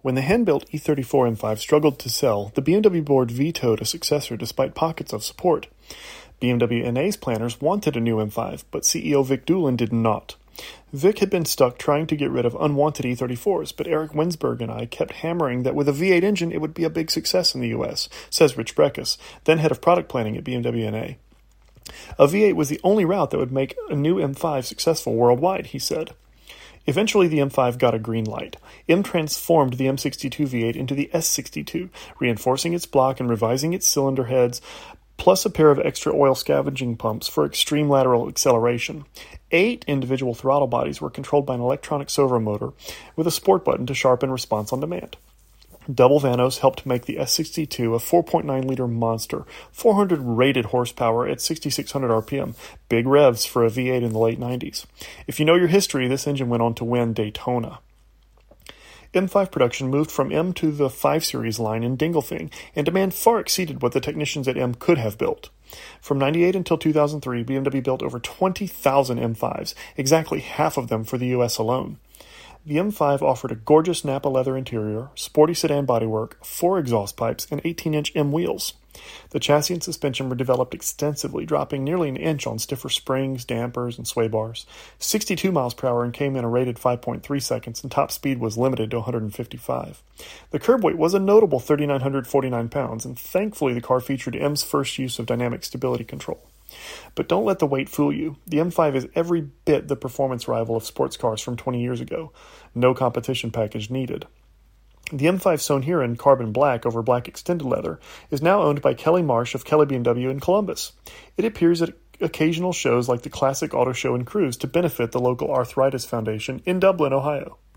When the hand-built E34 M5 struggled to sell, the BMW board vetoed a successor despite pockets of support. BMW NA's planners wanted a new M5, but CEO Vic Doolan did not. Vic had been stuck trying to get rid of unwanted E34s, but Eric Winsberg and I kept hammering that with a V8 engine it would be a big success in the US, says Rich Breckus, then head of product planning at BMW NA. A V8 was the only route that would make a new M5 successful worldwide, he said. Eventually the M5 got a green light. M transformed the M62 V8 into the S62, reinforcing its block and revising its cylinder heads, plus a pair of extra oil scavenging pumps for extreme lateral acceleration. 8 individual throttle bodies were controlled by an electronic servo motor with a sport button to sharpen response on demand. Double Vanos helped make the S62 a 4.9-liter monster, 400 rated horsepower at 6,600 RPM, big revs for a V8 in the late 90s. If you know your history, this engine went on to win Daytona. M5 production moved from M to the 5 Series line in Dingolfing, and demand far exceeded what the technicians at M could have built. From 98 until 2003, BMW built over 20,000 M5s, exactly half of them for the US alone. The M5 offered a gorgeous Nappa leather interior, sporty sedan bodywork, 4 exhaust pipes, and 18-inch M wheels. The chassis and suspension were developed extensively, dropping nearly an inch on stiffer springs, dampers, and sway bars. 62 miles per hour and came in a rated 5.3 seconds, and top speed was limited to 155. The curb weight was a notable 3,949 pounds, and thankfully the car featured M's first use of dynamic stability control. But don't let the weight fool you. The M5 is every bit the performance rival of sports cars from 20 years ago. No competition package needed. The M5 sewn here in carbon black over black extended leather is now owned by Kelly Marsh of Kelly BMW in Columbus. It appears at occasional shows like the Classic Auto Show and Cruise to benefit the local Arthritis Foundation in Dublin, Ohio.